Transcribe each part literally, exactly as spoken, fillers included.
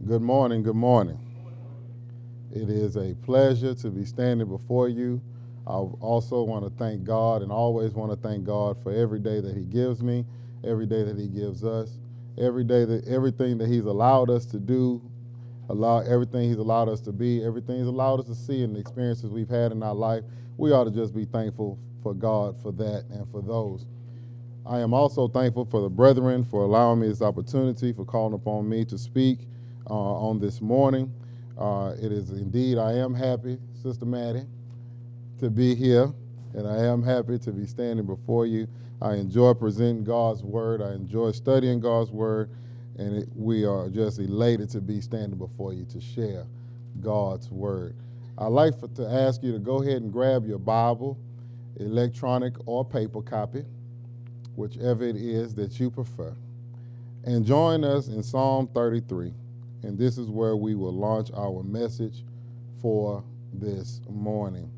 Good morning, good morning. It is a pleasure to be standing before you. I also want to thank God and always want to thank God for every day that he gives me, every day that he gives us, every day that everything that he's allowed us to do, allow everything he's allowed us to be, everything he's allowed us to see and the experiences we've had in our life. We ought to just be thankful for God for that and for those. I am also thankful for the brethren for allowing me this opportunity, for calling upon me to speak uh, on this morning. Uh, it is indeed, I am happy, Sister Maddie, to be here, and I am happy to be standing before you. I enjoy presenting God's word. I enjoy studying God's word, and it, we are just elated to be standing before you to share God's word. I'd like for, to ask you to go ahead and grab your Bible, electronic or paper copy, whichever it is that you prefer, and join us in Psalm thirty-three. And this is where we will launch our message for this morning.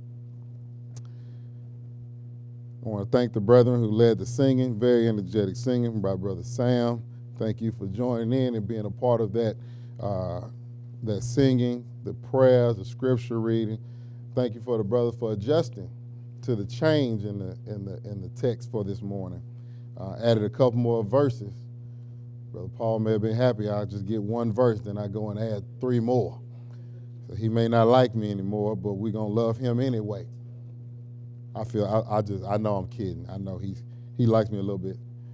I want to thank the brethren who led the singing, very energetic singing by Brother Sam. Thank you for joining in and being a part of that, uh, that singing, the prayers, the scripture reading. Thank you for the brother for adjusting to the change in the in the in the text for this morning. Uh, added a couple more verses. Brother Paul may have been happy I'll just get one verse, then I go and add three more. So he may not like me anymore, but we're going to love him anyway. I feel, I, I just, I know I'm kidding. I know he's, he likes me a little bit.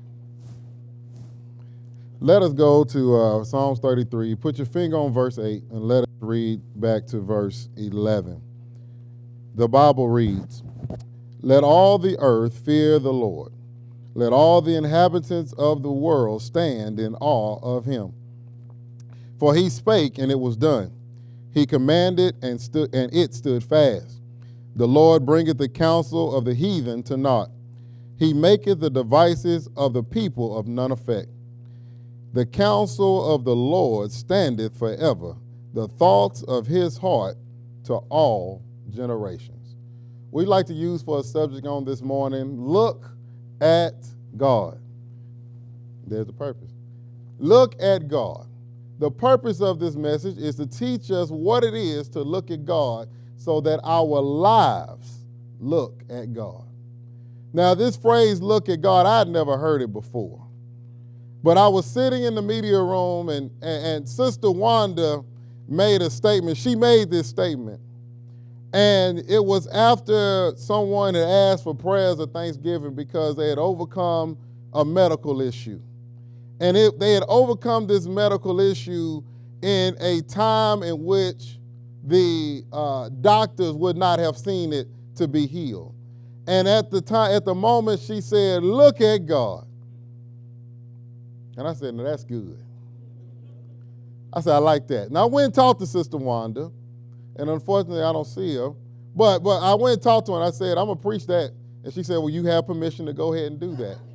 Let us go to uh, Psalms thirty-three. Put your finger on verse eight and let us read back to verse eleven. The Bible reads, "Let all the earth fear the Lord. Let all the inhabitants of the world stand in awe of him. For he spake, and it was done. He commanded, and stood, and it stood fast. The Lord bringeth the counsel of the heathen to naught. He maketh the devices of the people of none effect. The counsel of the Lord standeth forever, the thoughts of his heart to all generations." We'd like to use for a subject on this morning, look at God. There's the purpose. Look at God. The purpose of this message is to teach us what it is to look at God so that our lives look at God. Now, this phrase, look at God, I'd never heard it before. But I was sitting in the media room and, and, and Sister Wanda made a statement. She made this statement. And it was after someone had asked for prayers of thanksgiving because they had overcome a medical issue. And it, they had overcome this medical issue in a time in which the uh, doctors would not have seen it to be healed. And at the time, at the moment, she said, "Look at God." And I said, "No, that's good." I said, "I like that." And I went and talked to Sister Wanda. And unfortunately, I don't see her. But but I went and talked to her, and I said, "I'm going to preach that." And she said, "Well, you have permission to go ahead and do that."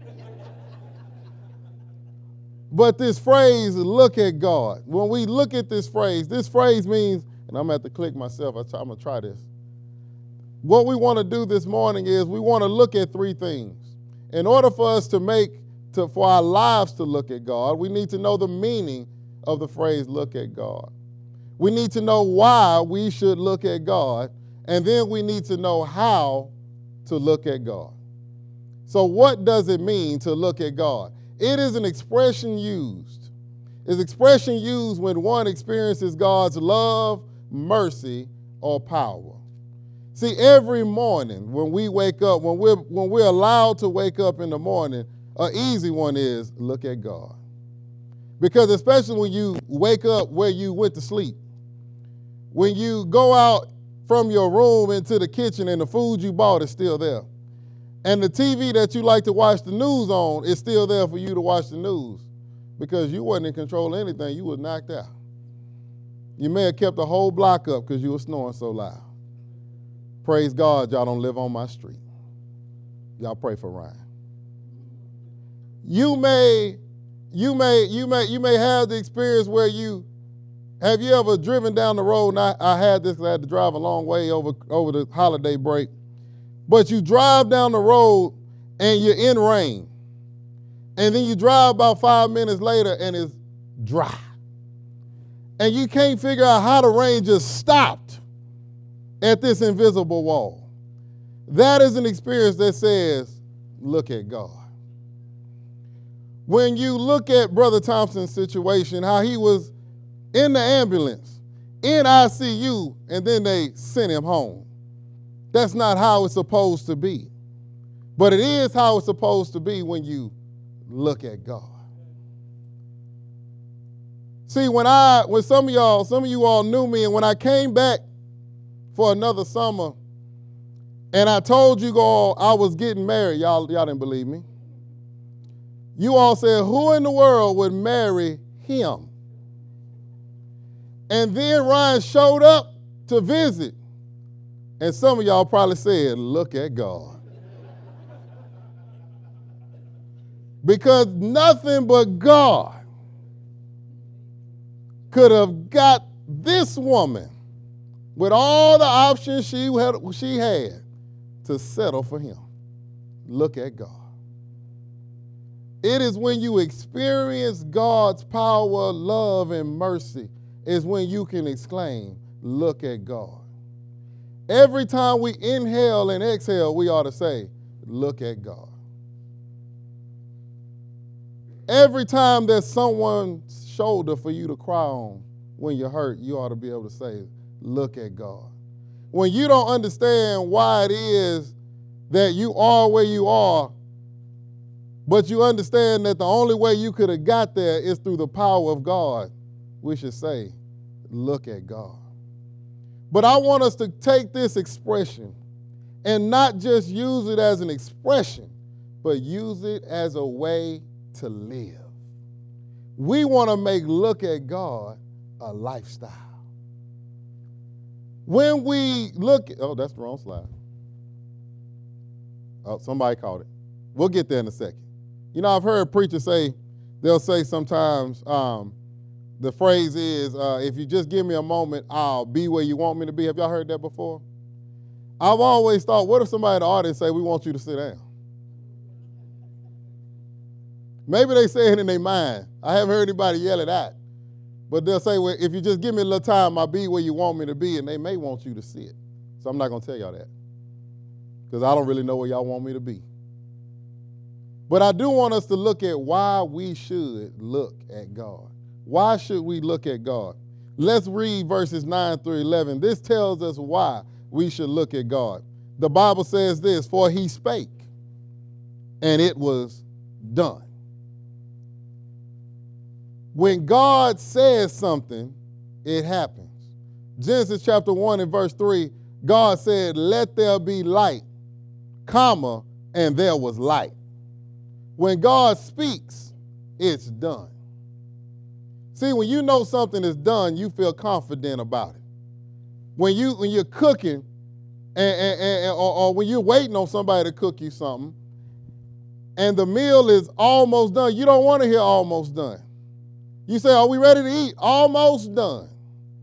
But this phrase, look at God, when we look at this phrase, this phrase means, and I'm going to have to click myself. I'm going to try this. What we want to do this morning is we want to look at three things. In order for us to make, to, for our lives to look at God, we need to know the meaning of the phrase, look at God. We need to know why we should look at God, and then we need to know how to look at God. So what does it mean to look at God? It is an expression used. It's an expression used when one experiences God's love, mercy, or power. See, every morning when we wake up, when we're, when we're allowed to wake up in the morning, an easy one is look at God. Because especially when you wake up where you went to sleep, when you go out from your room into the kitchen and the food you bought is still there, and the T V that you like to watch the news on is still there for you to watch the news, because you wasn't in control of anything, you was knocked out. You may have kept the whole block up because you were snoring so loud. Praise God, y'all don't live on my street. Y'all pray for Ryan. You may, you may, you may, you may have the experience where you, have you ever driven down the road, and I, I had this because I had to drive a long way over, over the holiday break, but you drive down the road and you're in rain, and then you drive about five minutes later and it's dry. and you can't figure out how the rain just stopped at this invisible wall. That is an experience that says, look at God. When you look at Brother Thompson's situation, how he was in the ambulance, in I C U, and then they sent him home. That's not how it's supposed to be. But it is how it's supposed to be when you look at God. See, when I, when some of y'all, some of you all knew me, and when I came back for another summer, and I told you all I was getting married, y'all, y'all didn't believe me. You all said, who in the world would marry him? And then Ryan showed up to visit, and some of y'all probably said, look at God. Because nothing but God could have got this woman, with all the options she had, she had, to settle for him. Look at God. It is when you experience God's power, love, and mercy is when you can exclaim, look at God. Every time we inhale and exhale, we ought to say, look at God. Every time there's someone's shoulder for you to cry on when you're hurt, you ought to be able to say, look at God. When you don't understand why it is that you are where you are, but you understand that the only way you could have got there is through the power of God, we should say, look at God. But I want us to take this expression and not just use it as an expression, but use it as a way to live. We want to make look at God a lifestyle. When we look at, oh, that's the wrong slide. Oh, somebody caught it. We'll get there in a second. You know, I've heard preachers say, they'll say sometimes, um, the phrase is, uh, if you just give me a moment, I'll be where you want me to be. Have y'all heard that before? I've always thought, what if somebody in the audience say, we want you to sit down? Maybe they say it in their mind. I haven't heard anybody yell it out. But they'll say, well, if you just give me a little time, I'll be where you want me to be, and they may want you to sit. So I'm not going to tell y'all that, because I don't really know where y'all want me to be. But I do want us to look at why we should look at God. Why should we look at God? Let's read verses nine through eleven. This tells us why we should look at God. The Bible says this, for he spake, and it was done. When God says something, it happens. Genesis chapter one and verse three, God said, let there be light, comma, and there was light. When God speaks, it's done. See, when you know something is done, you feel confident about it. When, you, when you're cooking, and, and, and, or, or when you're waiting on somebody to cook you something, and the meal is almost done, you don't want to hear almost done. You say, are we ready to eat? Almost done.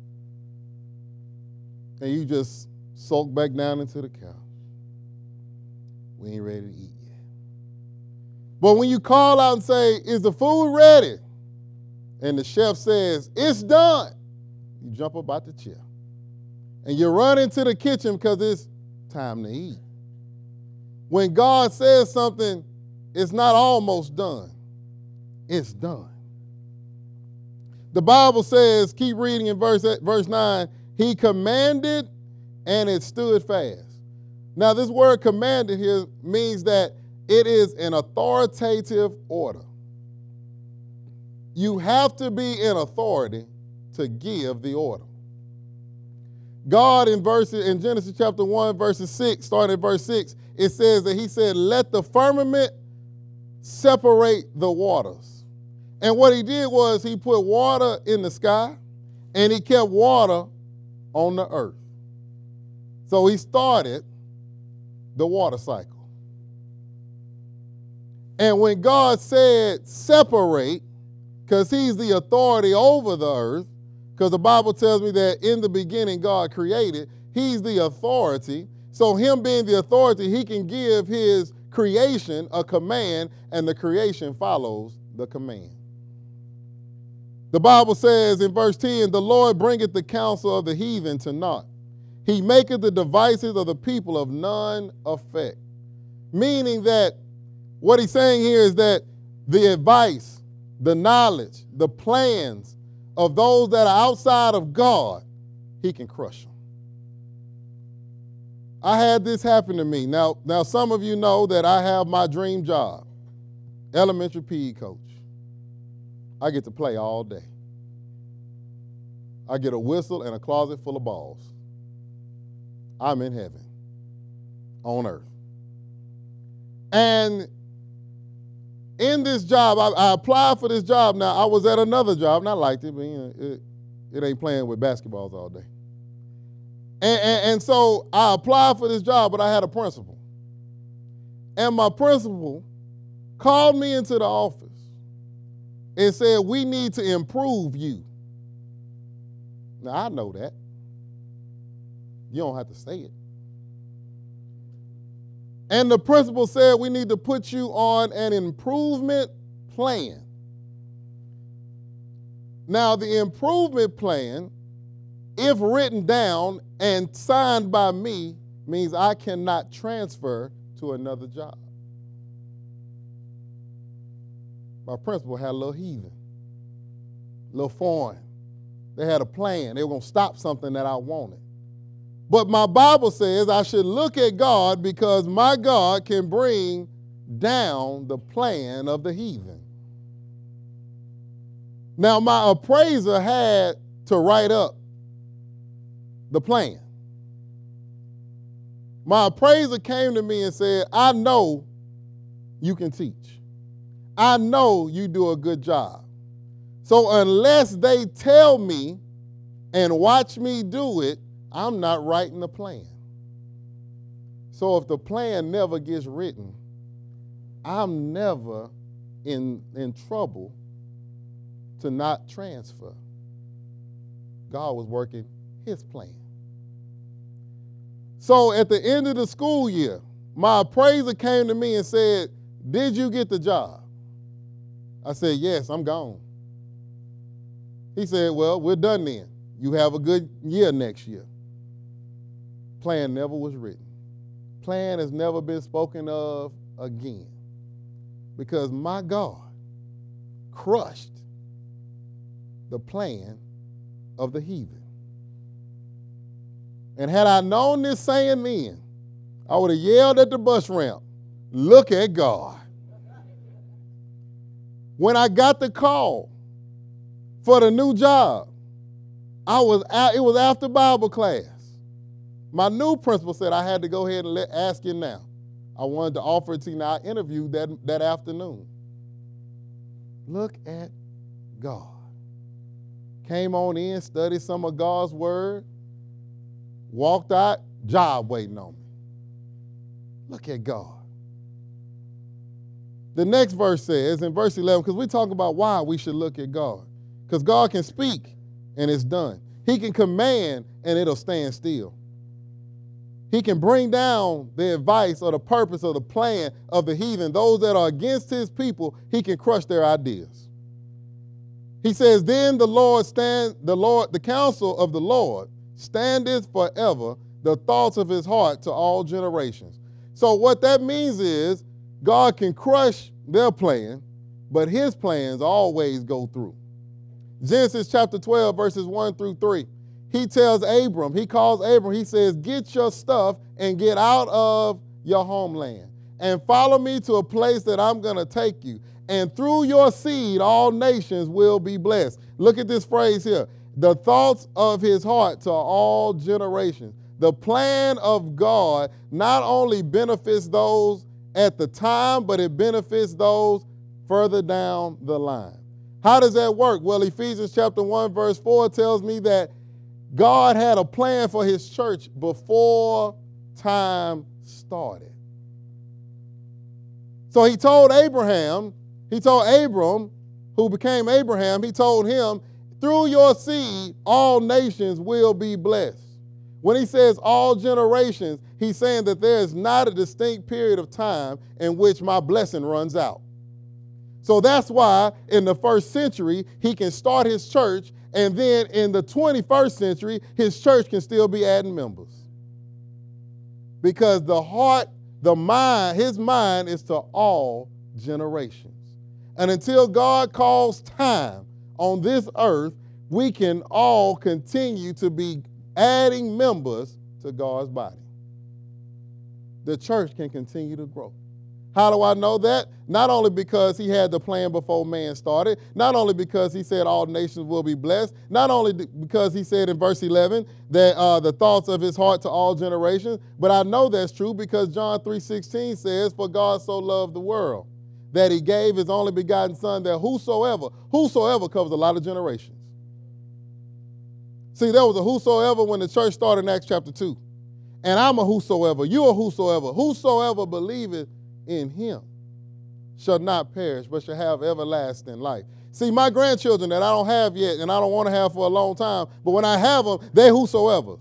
And you just soak back down into the couch. We ain't ready to eat yet. But when you call out and say, is the food ready? And the chef says, it's done. You jump up out the chair. And you run into the kitchen because it's time to eat. When God says something, it's not almost done. It's done. The Bible says, keep reading in verse, verse nine, he commanded and it stood fast. Now this word commanded here means that it is an authoritative order. You have to be in authority to give the order. God in verses in Genesis chapter one, verses six, starting at verse six, it says that he said, let the firmament separate the waters. And what he did was he put water in the sky and he kept water on the earth. So he started the water cycle. And when God said separate, because he's the authority over the earth, because the Bible tells me that in the beginning God created, he's the authority. So him being the authority, he can give his creation a command, and the creation follows the command. The Bible says in verse ten, the Lord bringeth the counsel of the heathen to naught. He maketh the devices of the people of none effect. Meaning that what he's saying here is that the advice, the knowledge, the plans of those that are outside of God, he can crush them. I had this happen to me. Now, now some of you know that I have my dream job, elementary P E coach. I get to play all day. I get a whistle and a closet full of balls. I'm in heaven, on earth. And in this job, I, I applied for this job. Now, I was at another job, and I liked it, but you know, it, it ain't playing with basketballs all day. And, and, and so I applied for this job, but I had a principal. And my principal called me into the office and said, we need to improve you. Now, I know that. You don't have to say it. And the principal said, we need to put you on an improvement plan. Now, the improvement plan, if written down and signed by me, means I cannot transfer to another job. My principal had a little heathen, a little foreign. They had a plan. They were going to stop something that I wanted. But my Bible says I should look at God because my God can bring down the plan of the heathen. Now, my appraiser had to write up the plan. My appraiser came to me and said, I know you can teach. I know you do a good job. So unless they tell me and watch me do it, I'm not writing the plan. So if the plan never gets written, I'm never in, in trouble to not transfer. God was working his plan. So at the end of the school year, my appraiser came to me and said, did you get the job? I said, yes, I'm gone. He said, well, we're done then. You have a good year next year. Plan never was written. Plan has never been spoken of again. Because my God crushed the plan of the heathen. And had I known this saying then, I would have yelled at the bus ramp, look at God. When I got the call for the new job, I was out, it was after Bible class. My new principal said I had to go ahead and let, ask you now. I wanted to offer it to you now. I interviewed that, that afternoon. Look at God. Came on in, studied some of God's word, walked out, job waiting on me. Look at God. The next verse says, in verse eleven, because we talk about why we should look at God. Because God can speak and it's done. He can command and it'll stand still. He can bring down the advice or the purpose or the plan of the heathen. Those that are against his people, he can crush their ideas. He says, then the Lord stand, the Lord, the counsel of the Lord standeth forever, the thoughts of his heart to all generations. So what that means is God can crush their plan, but his plans always go through. Genesis chapter twelve, verses one through three. He tells Abram, he calls Abram, he says, get your stuff and get out of your homeland and follow me to a place that I'm going to take you. And through your seed, all nations will be blessed. Look at this phrase here. The thoughts of his heart to all generations. The plan of God not only benefits those at the time, but it benefits those further down the line. How does that work? Well, Ephesians chapter one, verse four tells me that God had a plan for his church before time started. So he told Abraham, he told Abram, who became Abraham, he told him, through your seed, all nations will be blessed. When he says all generations, he's saying that there is not a distinct period of time in which my blessing runs out. So that's why in the first century, he can start his church, and then in the twenty-first century, his church can still be adding members. Because the heart, the mind, his mind is to all generations. And until God calls time on this earth, we can all continue to be adding members to God's body. The church can continue to grow. How do I know that? Not only because he had the plan before man started, not only because he said all nations will be blessed, not only because he said in verse eleven that uh, the thoughts of his heart to all generations, but I know that's true because John three sixteen says, for God so loved the world that he gave his only begotten son, that whosoever, whosoever covers a lot of generations. See, there was a whosoever when the church started in Acts chapter two. And I'm a whosoever, you a whosoever, whosoever believeth in him shall not perish, but shall have everlasting life. See, my grandchildren that I don't have yet, and I don't want to have for a long time, but when I have them, they're whosoevers.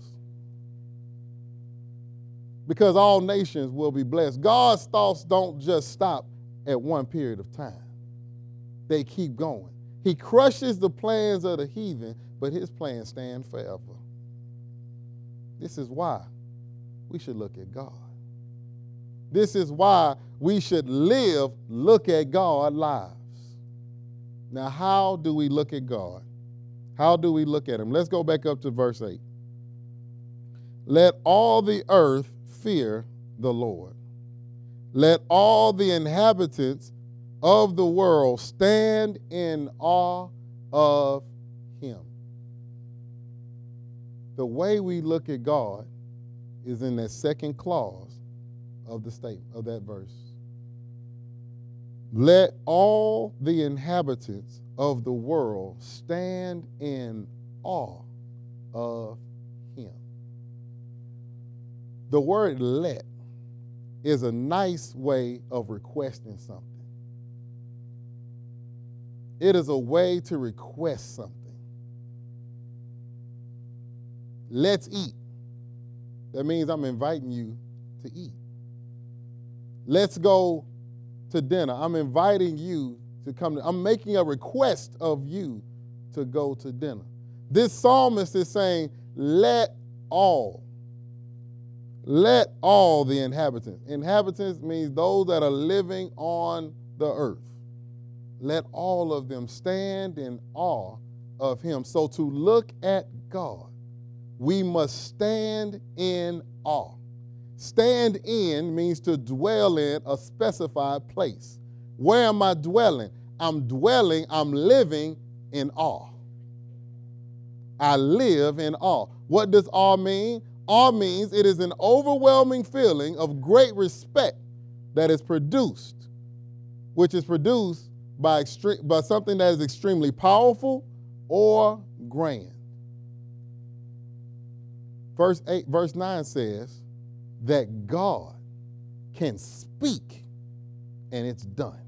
Because all nations will be blessed. God's thoughts don't just stop at one period of time. They keep going. He crushes the plans of the heathen, but his plans stand forever. This is why we should look at God. This is why we should live, look at God lives. Now, how do we look at God? How do we look at him? Let's go back up to verse eight. Let all the earth fear the Lord. Let all the inhabitants of the world stand in awe of him. The way we look at God is in that second clause of the statement of that verse. Let all the inhabitants of the world stand in awe of him. The word let is a nice way of requesting something. It is a way to request something. Let's eat. That means I'm inviting you to eat. Let's go to dinner. I'm inviting you to come. To, I'm making a request of you to go to dinner. This psalmist is saying, let all, let all the inhabitants. Inhabitants means those that are living on the earth. Let all of them stand in awe of him. So to look at God, we must stand in awe. Stand in means to dwell in a specified place. Where am I dwelling? I'm dwelling, I'm living in awe. I live in awe. What does awe mean? Awe means it is an overwhelming feeling of great respect that is produced, which is produced by, extre- by something that is extremely powerful or grand. Verse eight, verse nine says that God can speak and it's done.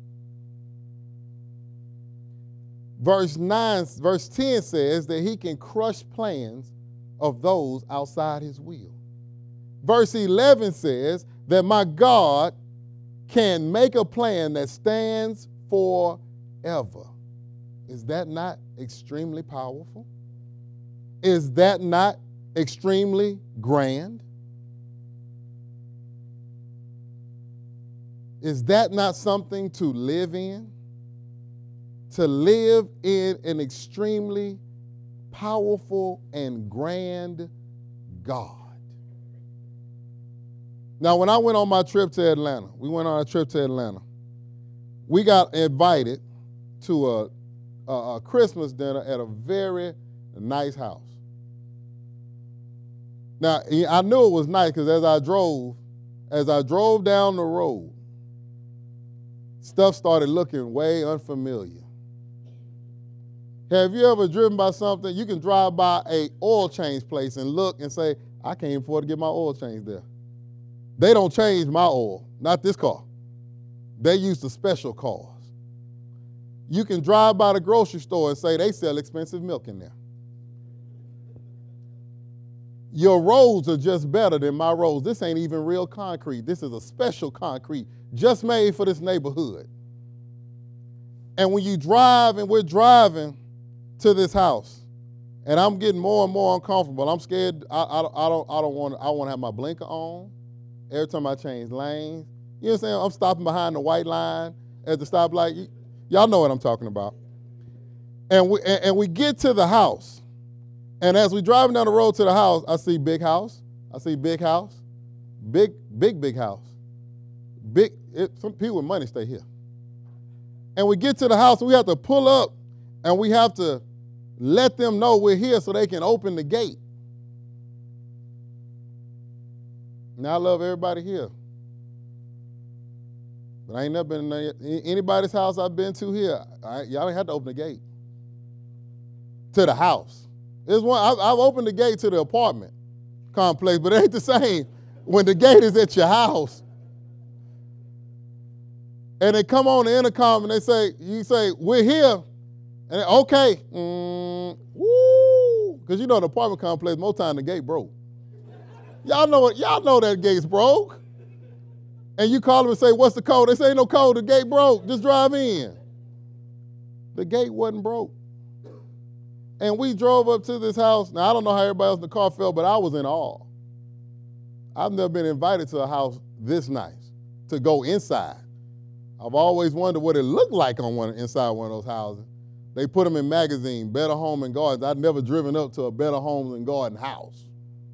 Verse nine, verse ten says that he can crush plans of those outside his will. Verse eleven says that my God can make a plan that stands forever. Is that not extremely powerful? Is that not extremely grand? Is that not something to live in? To live in an extremely powerful and grand God. Now, when I went on my trip to Atlanta, we went on a trip to Atlanta, we got invited to a, a, a Christmas dinner at a very nice house. Now, I knew it was nice because as I drove, as I drove down the road, stuff started looking way unfamiliar. Have you ever driven by something? You can drive by a oil change place and look and say, I can't afford to get my oil changed there. They don't change my oil, not this car. They use the special cars. You can drive by the grocery store and say they sell expensive milk in there. Your roads are just better than my roads. This ain't even real concrete. This is a special concrete just made for this neighborhood. And when you drive, and we're driving to this house, and I'm getting more and more uncomfortable. I'm scared. I, I, I don't. I don't want. I want to have my blinker on every time I change lanes. You know what I'm saying? I'm stopping behind the white line at the stoplight. Y- y'all know what I'm talking about. And we and, and we get to the house, and as we driving down the road to the house, I see big house. I see big house, big big big house, big. It, some people with money stay here. And we get to the house, and we have to pull up, and we have to let them know we're here so they can open the gate. Now, I love everybody here. But I ain't never been in anybody's house I've been to here. I, y'all ain't had to open the gate to the house. There's one, I've, I've opened the gate to the apartment complex, but it ain't the same when the gate is at your house. And they come on the intercom and they say, you say, we're here. And they, okay. Mm, woo. Because you know the apartment complex, most time the gate broke. Y'all know it. Y'all know that gate's broke. And you call them and say, what's the code? They say, ain't no code. The gate broke. Just drive in. The gate wasn't broke. And we drove up to this house. Now, I don't know how everybody else in the car felt, but I was in awe. I've never been invited to a house this nice to go inside. I've always wondered what it looked like on one inside one of those houses. They put them in magazine, Better Home and Gardens. I'd never driven up to a Better Homes and Garden house.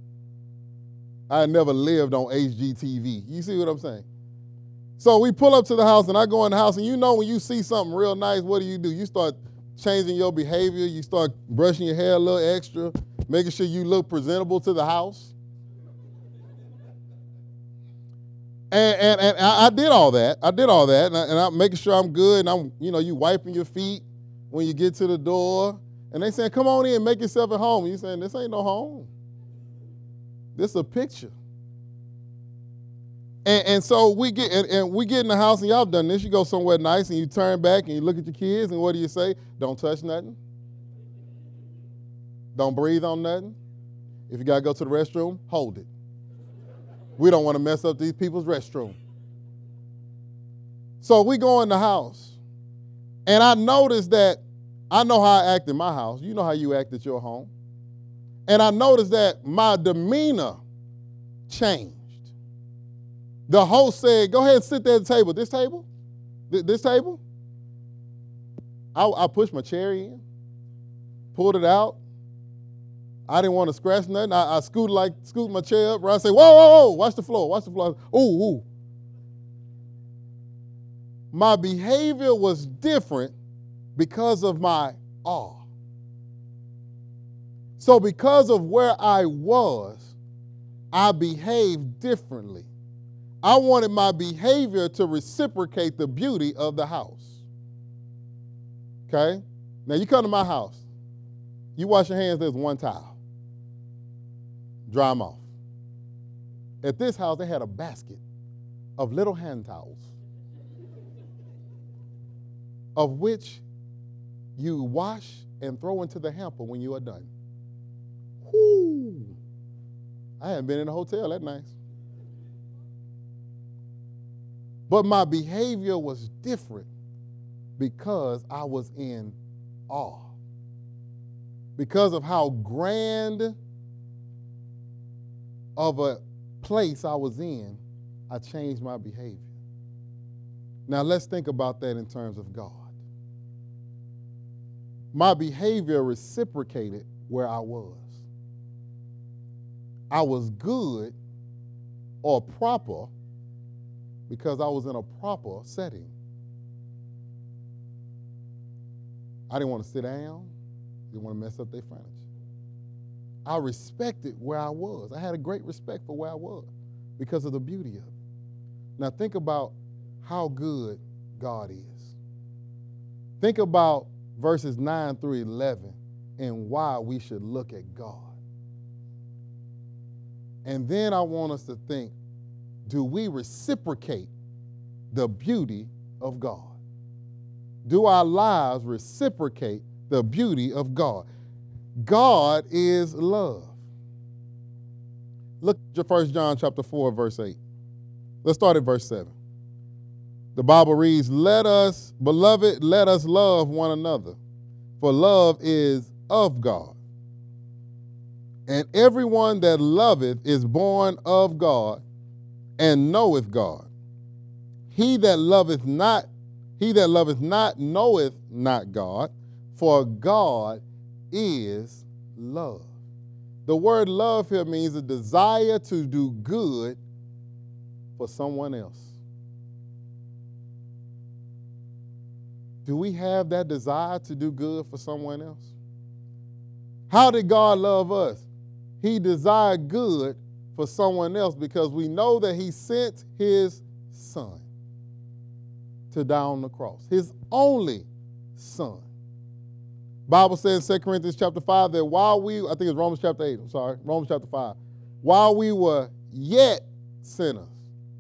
I had never lived on H G T V. You see what I'm saying? So we pull up to the house, and I go in the house, and you know when you see something real nice, what do you do? You start changing your behavior. You start brushing your hair a little extra, making sure you look presentable to the house. And, and, and I did all that. I did all that, and, I, and I'm making sure I'm good. And I'm, you know, you wiping your feet when you get to the door. And they saying, come on in, make yourself at home. And you saying, this ain't no home. This is a picture. And, and so we get and, and we get in the house, and y'all done this. You go somewhere nice, and you turn back, and you look at your kids, and what do you say? Don't touch nothing. Don't breathe on nothing. If you got to go to the restroom, hold it. We don't want to mess up these people's restroom. So we go in the house, and I noticed that I know how I act in my house. You know how you act at your home. And I noticed that my demeanor changed. The host said, go ahead and sit there at the table. This table? This table? I, I pushed my chair in, pulled it out. I didn't want to scratch nothing. I, I scooted like scooted my chair up. Right? I said, whoa, whoa, whoa, watch the floor, watch the floor. Ooh, ooh. My behavior was different because of my awe. So because of where I was, I behaved differently. I wanted my behavior to reciprocate the beauty of the house. Okay? Now you come to my house. You wash your hands, there's one towel. Dry them off. At this house, they had a basket of little hand towels, of which you wash and throw into the hamper when you are done. Whoo! I hadn't been in a hotel that nice. But my behavior was different because I was in awe. Because of how grand of a place I was in, I changed my behavior. Now let's think about that in terms of God. My behavior reciprocated where I was. I was good or proper because I was in a proper setting. I didn't want to sit down. Didn't want to mess up their furniture. I respected where I was. I had a great respect for where I was because of the beauty of it. Now think about how good God is. Think about verses nine through eleven and why we should look at God. And then I want us to think, do we reciprocate the beauty of God? Do our lives reciprocate the beauty of God? God is love. Look at First John chapter four, verse eight. Let's start at verse seven. The Bible reads, let us, beloved, let us love one another, for love is of God. And everyone that loveth is born of God and knoweth God. He that loveth not, he that loveth not knoweth not God, for God is love. The word love here means a desire to do good for someone else. Do we have that desire to do good for someone else? How did God love us? He desired good for someone else because we know that he sent his son to die on the cross, his only son. Bible says in Second Corinthians chapter five that while we, I think it's Romans chapter eight, I'm sorry, Romans chapter five, while we were yet sinners,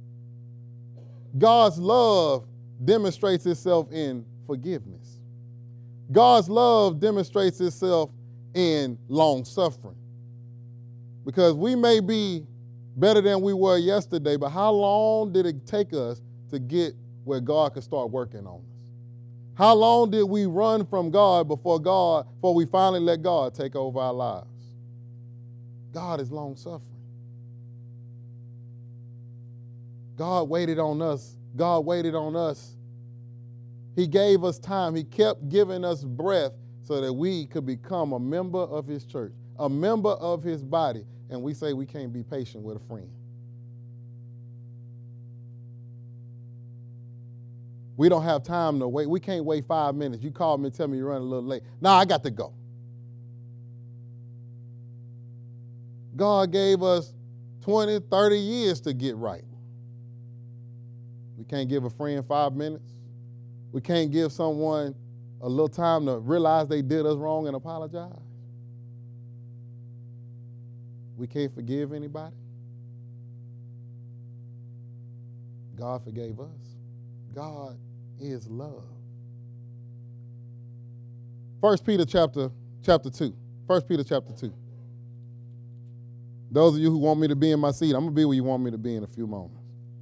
God's love demonstrates itself in forgiveness. God's love demonstrates itself in long suffering. Because we may be better than we were yesterday, but how long did it take us to get where God could start working on us? How long did we run from God before God, before we finally let God take over our lives? God is long suffering. God waited on us. God waited on us. He gave us time. He kept giving us breath so that we could become a member of his church, a member of his body. And we say we can't be patient with a friend. We don't have time to wait. We can't wait five minutes. You call me and tell me you're running a little late. No, I got to go. God gave us twenty, thirty years to get right. We can't give a friend five minutes. We can't give someone a little time to realize they did us wrong and apologize. We can't forgive anybody. God forgave us. God is love. First Peter chapter, chapter two. First Peter chapter two. Those of you who want me to be in my seat, I'm going to be where you want me to be in a few moments.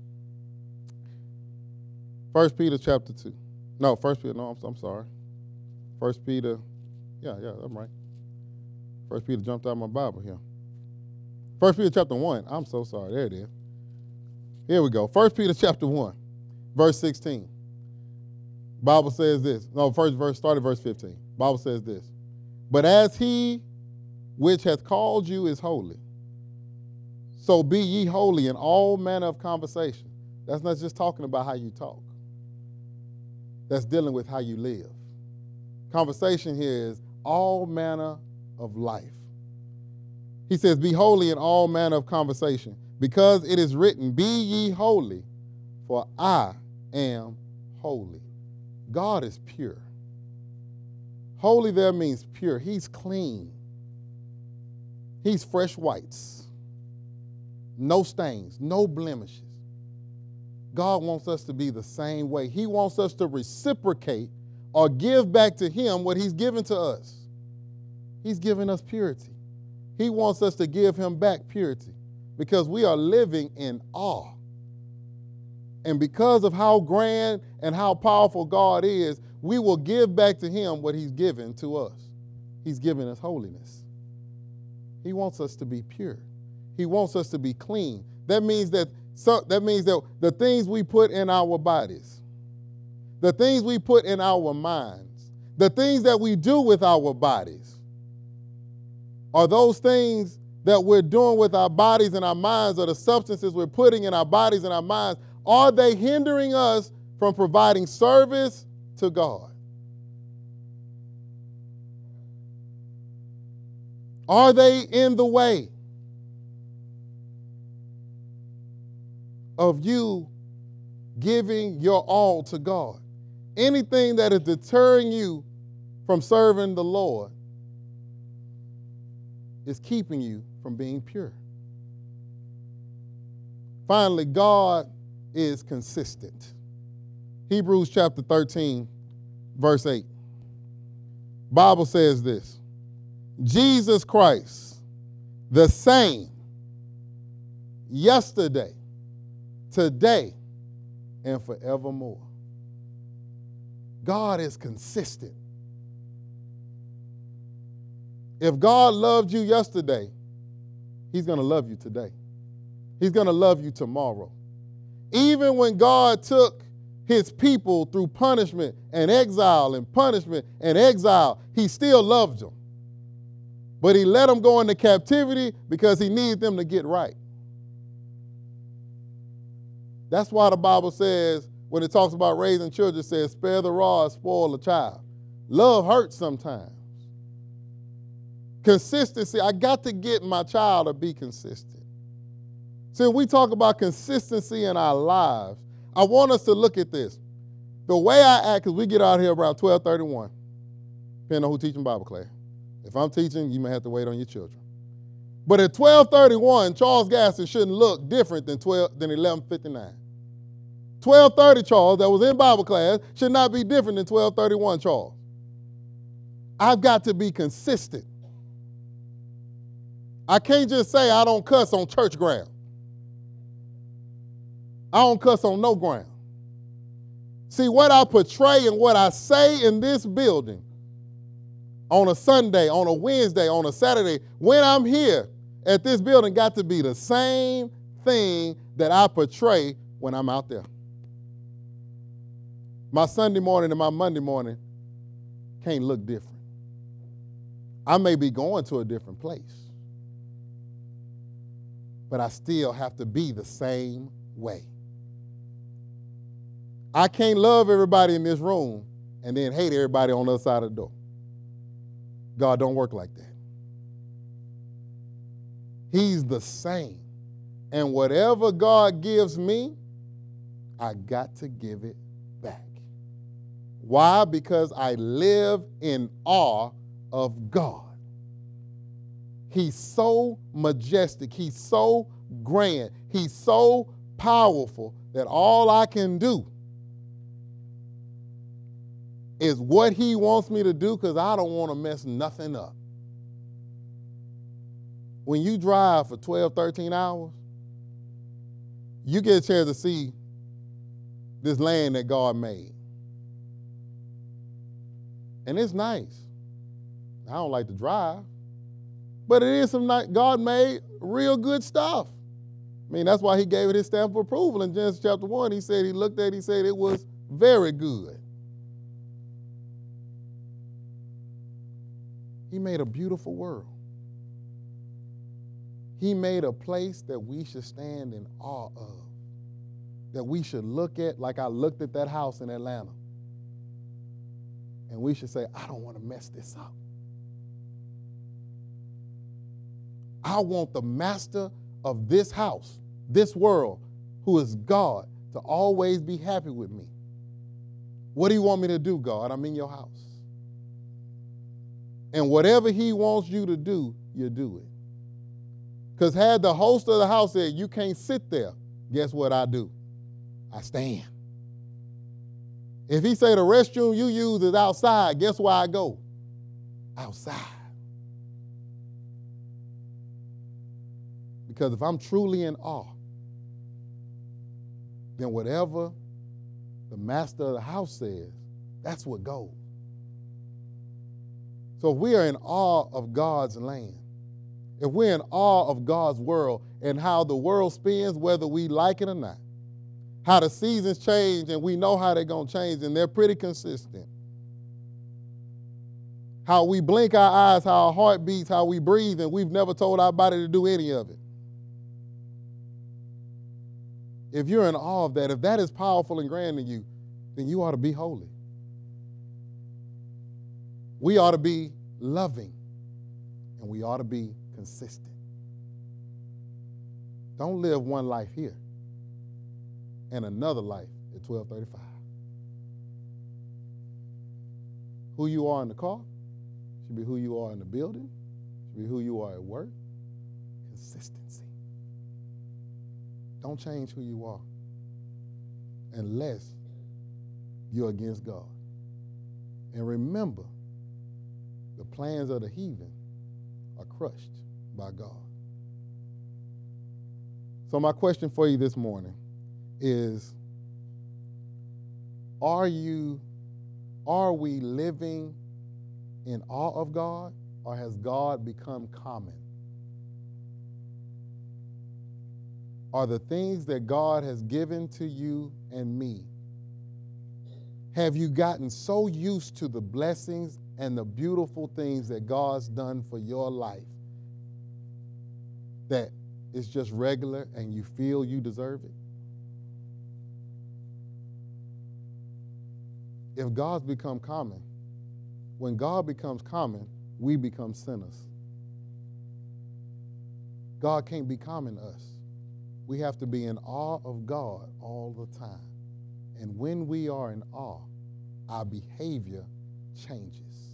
First Peter chapter two. No, First Peter, no, I'm, I'm sorry. First Peter, yeah, yeah, I'm right. First Peter jumped out of my Bible here. First Peter chapter one, I'm so sorry, there it is. Here we go. First Peter chapter one, verse sixteen. Bible says this. No, first verse, start at verse fifteen. Bible says this. But as he which hath called you is holy, so be ye holy in all manner of conversation. That's not just talking about how you talk. That's dealing with how you live. Conversation here is all manner of life. He says, be holy in all manner of conversation, because it is written, be ye holy, for I am holy. God is pure. Holy there means pure. He's clean. He's fresh whites. No stains, no blemishes. God wants us to be the same way. He wants us to reciprocate or give back to him what he's given to us. He's given us purity. He wants us to give him back purity because we are living in awe. And because of how grand and how powerful God is, we will give back to him what he's given to us. He's given us holiness. He wants us to be pure. He wants us to be clean. That means that so that means that the things we put in our bodies, the things we put in our minds, the things that we do with our bodies, are those things that we're doing with our bodies and our minds, or the substances we're putting in our bodies and our minds, are they hindering us from providing service to God? Are they in the way of you giving your all to God? Anything that is deterring you from serving the Lord is keeping you from being pure. Finally, God is consistent. Hebrews chapter thirteen, verse eight. Bible says this, Jesus Christ, the same yesterday, today, and forevermore. God is consistent. If God loved you yesterday, he's going to love you today. He's going to love you tomorrow. Even when God took his people through punishment and exile and punishment and exile, he still loved them. But he let them go into captivity because he needed them to get right. That's why the Bible says, when it talks about raising children, it says, spare the rod, spoil the child. Love hurts sometimes. Consistency, I got to get my child to be consistent. See, when we talk about consistency in our lives, I want us to look at this. The way I act, because we get out here around twelve thirty-one, depending on who's teaching Bible class. If I'm teaching, you may have to wait on your children. But at twelve thirty-one, Charles Gaston shouldn't look different than twelve than eleven fifty-nine. twelve thirty Charles, that was in Bible class, should not be different than twelve thirty-one Charles. I've got to be consistent. I can't just say I don't cuss on church ground. I don't cuss on no ground. See, what I portray and what I say in this building on a Sunday, on a Wednesday, on a Saturday, when I'm here at this building, got to be the same thing that I portray when I'm out there. My Sunday morning and my Monday morning can't look different. I may be going to a different place, but I still have to be the same way. I can't love everybody in this room and then hate everybody on the other side of the door. God don't work like that. He's the same. And whatever God gives me, I got to give it back. Why? Because I live in awe of God. He's so majestic. He's so grand. He's so powerful that all I can do is what he wants me to do, because I don't want to mess nothing up. When you drive for twelve, thirteen hours, you get a chance to see this land that God made. And it's nice. I don't like to drive, but it is some nice, God made real good stuff. I mean, that's why he gave it his stamp of approval in Genesis chapter one. He said, he looked at it, he said it was very good. He made a beautiful world. He made a place that we should stand in awe of, that we should look at like I looked at that house in Atlanta. And we should say, I don't want to mess this up. I want the master of this house, this world, who is God, to always be happy with me. What do you want me to do, God? I'm in your house. And whatever he wants you to do, you do it. Because had the host of the house said, you can't sit there, guess what I do? I stand. If he say the restroom you use is outside, guess where I go? Outside. Because if I'm truly in awe, then whatever the master of the house says, that's what goes. So if we are in awe of God's land, if we're in awe of God's world and how the world spins, whether we like it or not, how the seasons change and we know how they're going to change and they're pretty consistent, how we blink our eyes, how our heart beats, how we breathe, and we've never told our body to do any of it. If you're in awe of that, if that is powerful and grand to you, then you ought to be holy. We ought to be loving, and we ought to be consistent. Don't live one life here and another life at twelve thirty-five. Who you are in the car should be who you are in the building, should be who you are at work. Consistency. Don't change who you are unless you're against God. And remember, the plans of the heathen are crushed by God. So my question for you this morning is, are you Are we living in awe of God, or has God become common? Are the things that God has given to you and me, have you gotten so used to the blessings and the beautiful things that God's done for your life that it's just regular and you feel you deserve it? If God's become common, when God becomes common, we become sinners. God can't be common to us. We have to be in awe of God all the time. And when we are in awe, our behavior changes.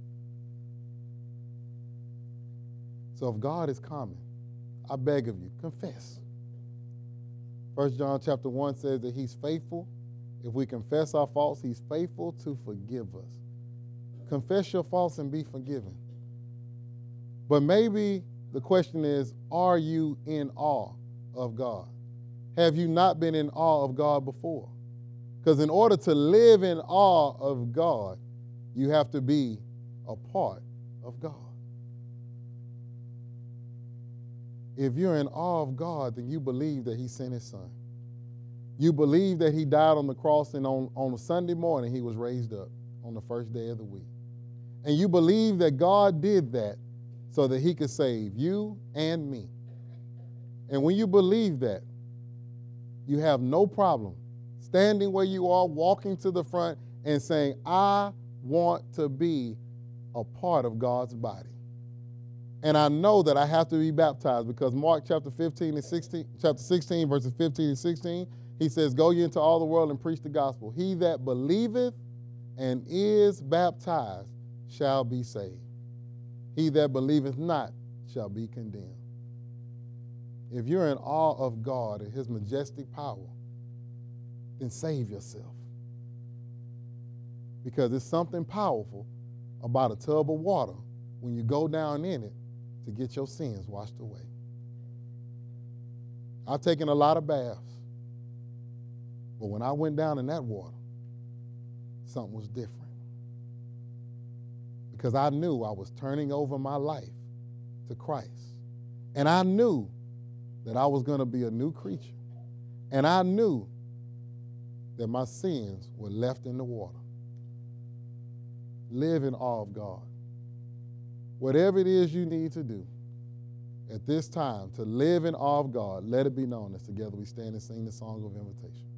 So if God is common, I beg of you, confess. First John chapter one says that he's faithful. If we confess our faults, he's faithful to forgive us. Confess your faults and be forgiven. But maybe the question is, are you in awe of God? Have you not been in awe of God before? Because in order to live in awe of God, you have to be a part of God. If you're in awe of God, then you believe that he sent his son. You believe that he died on the cross, and on, on a Sunday morning he was raised up on the first day of the week. And you believe that God did that so that he could save you and me. And when you believe that, you have no problem standing where you are, walking to the front and saying, I want to be a part of God's body. And I know that I have to be baptized because Mark chapter fifteen and sixteen, chapter sixteen, verses fifteen and sixteen, he says, go ye into all the world and preach the gospel. He that believeth and is baptized shall be saved. He that believeth not shall be condemned. If you're in awe of God and his majestic power, then save yourself. Because it's something powerful about a tub of water when you go down in it to get your sins washed away. I've taken a lot of baths, but when I went down in that water, something was different. Because I knew I was turning over my life to Christ. And I knew that I was going to be a new creature. And I knew that my sins were left in the water. Live in awe of God. Whatever it is you need to do at this time to live in awe of God, let it be known as together we stand and sing the song of invitation.